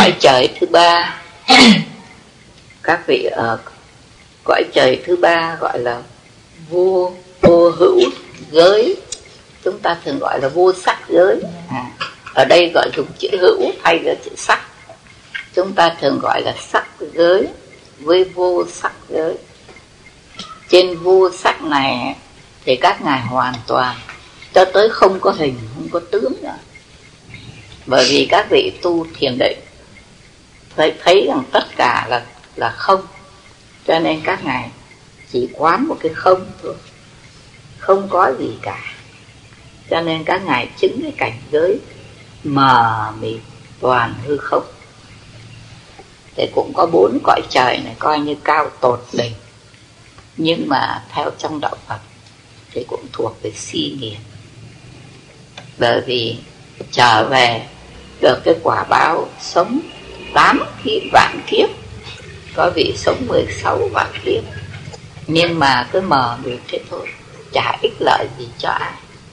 cõi trời thứ ba. Các vị ở cõi trời thứ ba gọi là vô hữu giới, chúng ta thường gọi là vô sắc giới. Ở đây gọi dùng chữ hữu thay cho chữ sắc, chúng ta thường gọi là sắc giới với vô sắc giới. Trên vô sắc này thì các ngài hoàn toàn cho tới không có hình, không có tướng nữa. Bởi vì các vị tu thiền định thấy rằng tất cả là không, cho nên các ngài chỉ quán một cái không thôi, không có gì cả. Cho nên các ngài chứng cái cảnh giới mờ mịt toàn hư không. Thì cũng có 4 cõi trời này coi như cao tột đỉnh, nhưng mà theo trong đạo Phật thì cũng thuộc về si nghiệt. Bởi vì trở về được cái quả báo sống 8 vạn kiếp, có vị sống 16 vạn kiếp, nhưng mà cứ mờ mịt thế thôi, chả ích lợi gì cho ai.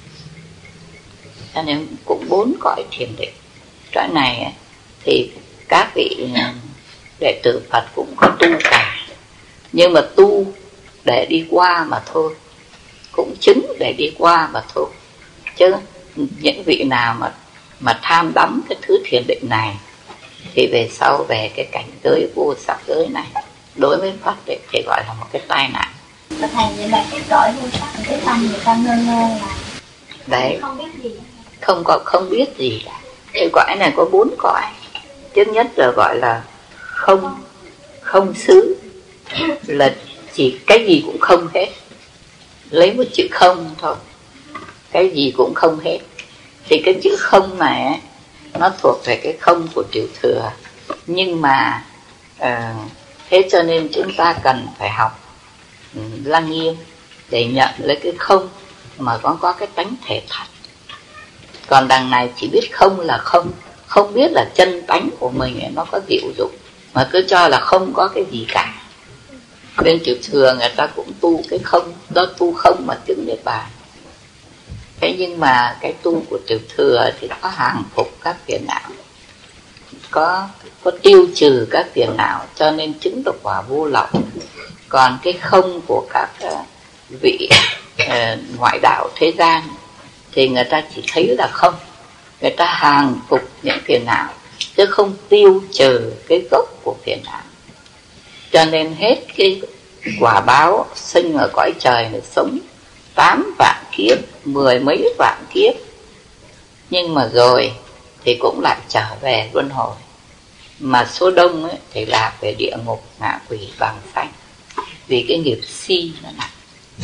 Cho nên cũng 4 cõi thiền định. Cái này thì các vị đệ tử Phật cũng có tu cả, nhưng mà tu để đi qua mà thôi, cũng chứng để đi qua mà thôi. Chứ những vị nào mà tham đắm cái thứ thiền định này thì về sau về cái cảnh giới vô sắc giới này, đối với Phật thì gọi là một cái tai nạn. Thầy, vậy là cái cõi vô sắc, cái tâm người ta ngơ ngơ là đấy, không biết gì, không biết gì cả. Cái cõi này có 4 cõi. Trước nhất là gọi là không xứ, là chỉ cái gì cũng không hết, lấy một chữ không thôi, cái gì cũng không hết. Thì cái chữ không này nó thuộc về cái không của Tiểu Thừa. Nhưng mà thế cho nên chúng ta cần phải học Lăng Nghiêm để nhận lấy cái không mà có cái tánh thể thật. Còn đằng này chỉ biết không là không, không biết là chân tánh của mình ấy, nó có diệu dụng, mà cứ cho là không có cái gì cả. Bên Tiểu Thừa người ta cũng tu cái không, đó tu không mà chứng Niết Bàn. Thế nhưng mà cái tu của Tiểu Thừa thì có hàng phục các phiền não, có tiêu trừ các phiền não, cho nên chứng được quả vô lậu. Còn cái không của các vị ngoại đạo thế gian thì người ta chỉ thấy là không, người ta hàng phục những phiền não chứ không tiêu trừ cái gốc của phiền não. Cho nên hết cái quả báo sinh ở cõi trời này, sống 8 vạn kiếp, 10 mấy vạn kiếp, nhưng mà rồi thì cũng lại trở về luân hồi. Mà số đông ấy, thì là về địa ngục, ngạ quỷ, vàng xanh, vì cái nghiệp si nó nặng.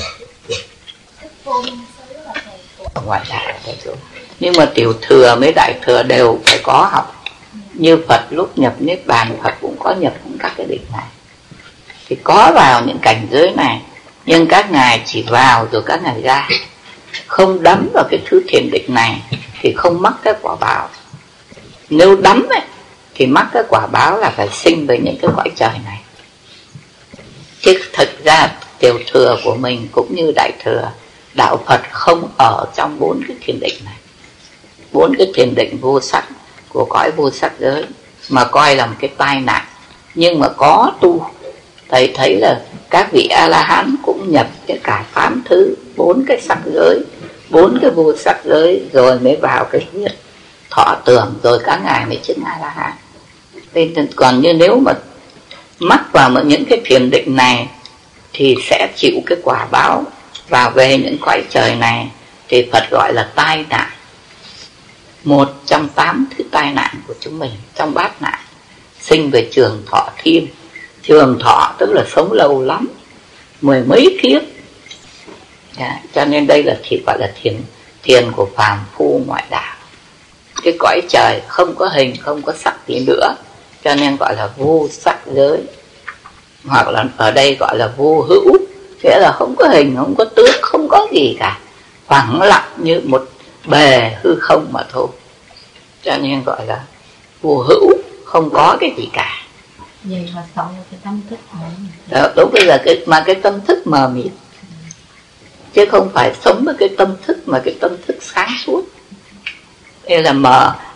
Ngoại đạo rồi. Nhưng mà Tiểu Thừa mấy Đại Thừa đều phải có học. Như Phật lúc nhập Niết Bàn, Phật cũng có nhập các cái định này, thì có vào những cảnh giới này. Nhưng các ngài chỉ vào rồi các ngài ra, không đắm vào cái thứ thiền định này thì không mắc cái quả báo. Nếu đắm ấy, thì mắc cái quả báo là phải sinh với những cái cõi trời này. Chứ thực ra Tiểu Thừa của mình cũng như Đại Thừa, đạo Phật không ở trong 4 cái thiền định này, 4 cái thiền định vô sắc của cõi vô sắc giới, mà coi là một cái tai nạn. Nhưng mà có tu, thầy thấy là các vị A-la-hán cũng nhập cái cả 8 thứ, 4 cái sắc giới, 4 cái vô sắc giới, rồi mới vào cái huyết thọ tưởng, rồi các ngài mới chứng A-la-hán. Còn như nếu mà mắc vào những cái thiền định này thì sẽ chịu cái quả báo vào về những cõi trời này, thì Phật gọi là tai nạn, một trong 8 thứ tai nạn của chúng mình trong bát nạn. Sinh về trường thọ thiên, trường thọ tức là sống lâu lắm, 10 mấy kiếp. Cho nên đây là thì gọi là thiền của phàm phu ngoại đạo. Cái cõi trời không có hình, không có sắc gì nữa, cho nên gọi là vô sắc giới. Hoặc là ở đây gọi là vô hữu, nghĩa là không có hình, không có tướng, không có gì cả, phẳng lặng như một bề hư không mà thôi. Cho nên gọi là vô hữu, không có cái gì cả. Vậy mà sống cái tâm thức đó, đúng bây giờ cái tâm thức mờ mịt, chứ không phải sống với cái tâm thức mà cái tâm thức sáng suốt. Đây là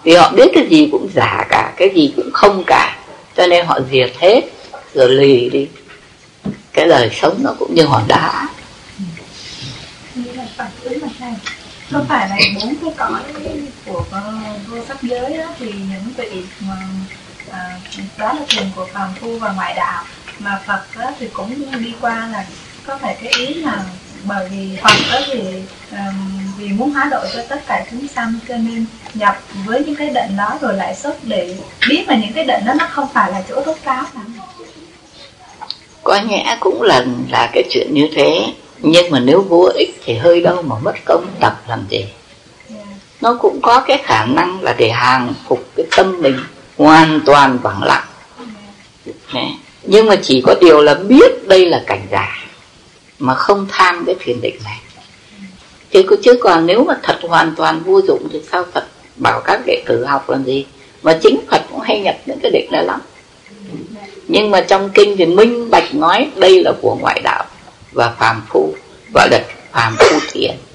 Vì họ biết cái gì cũng giả cả, cái gì cũng không cả, cho nên họ diệt hết rồi lì đi. Cái đời sống nó cũng như hòn đá. Như là phản ứng mà thầy, có phải là 4 cái cõi của vô sắc giới đó, thì những vị mà đó là thường của phàm phu và ngoại đạo, mà Phật đó thì cũng đi qua, là có phải cái ý là bởi vì Phật đó thì vì muốn hóa độ cho tất cả chúng sanh, cho nên nhập với những cái định đó rồi lại xuất để biết là những cái định đó nó không phải là chỗ rốt ráo lắm. Có nhẽ cũng là cái chuyện như thế, nhưng mà nếu vô ích thì hơi đâu mà mất công tập làm gì. Nó cũng có cái khả năng là để hàng phục cái tâm mình hoàn toàn vắng lặng. Nhưng mà chỉ có điều là biết đây là cảnh giả, mà không tham cái thiền định này. Chứ còn nếu mà thật hoàn toàn vô dụng thì sao Phật bảo các đệ tử học làm gì? Mà chính Phật cũng hay nhập những cái định đó lắm. Nhưng mà trong kinh thì minh bạch nói đây là của ngoại đạo và phàm phu, gọi là phàm phu thiền.